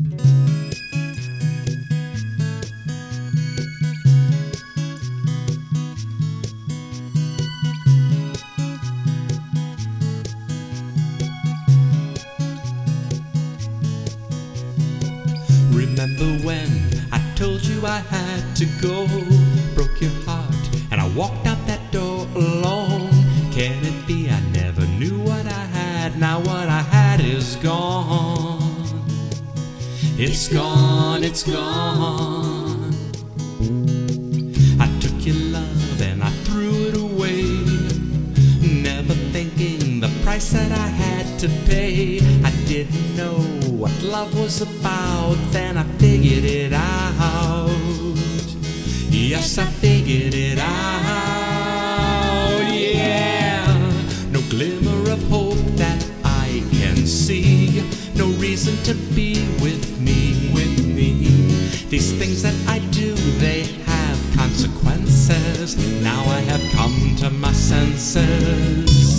Remember when I told you I had to go? Broke your heart and I walked out that door alone. Can it be I never knew what I had? Now what I had is gone. It's gone, it's gone. I took your love and I threw it away, never thinking the price that I had to pay. I didn't know what love was about, then I figured it out. Yes, I figured it out, yeah. No glimmer of hope that I can see, no reason to be with me, with me. These things that I do, they have consequences. Now I have come to my senses.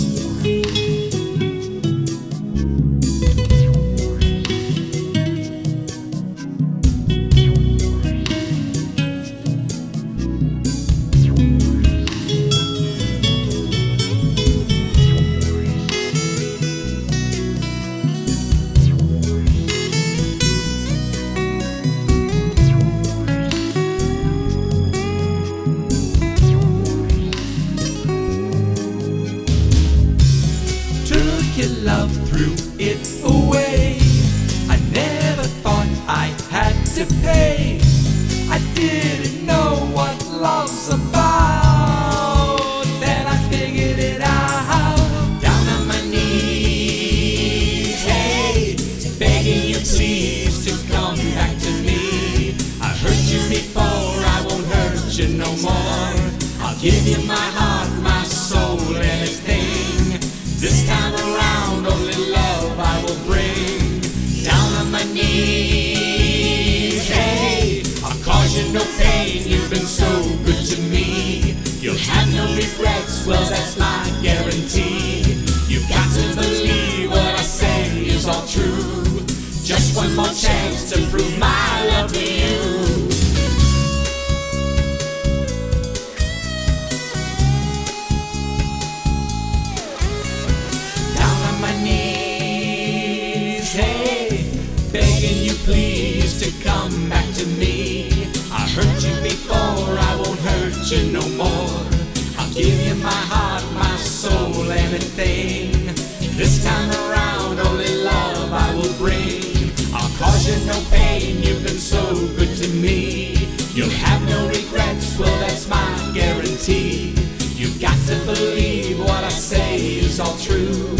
Your love threw it away. I never thought I had to pay. I didn't know what love's about. Then I figured it out. Down on my knees, hey, begging you please to come back to me. I hurt you before, I won't hurt you no more. I'll give you my heart, my soul, anything. This time around, only love I will bring. Down on my knees, hey, I'll cause you no pain. You've been so good to me. You'll have no regrets, well that's my guarantee. You've got to believe what I say is all true. Just one more chance to prove my love to you. Begging you please to come back to me. I hurt you before, I won't hurt you no more. I'll give you my heart, my soul, anything. This time around, only love I will bring. I'll cause you no pain, you've been so good to me. You'll have no regrets, well that's my guarantee. You've got to believe what I say is all true.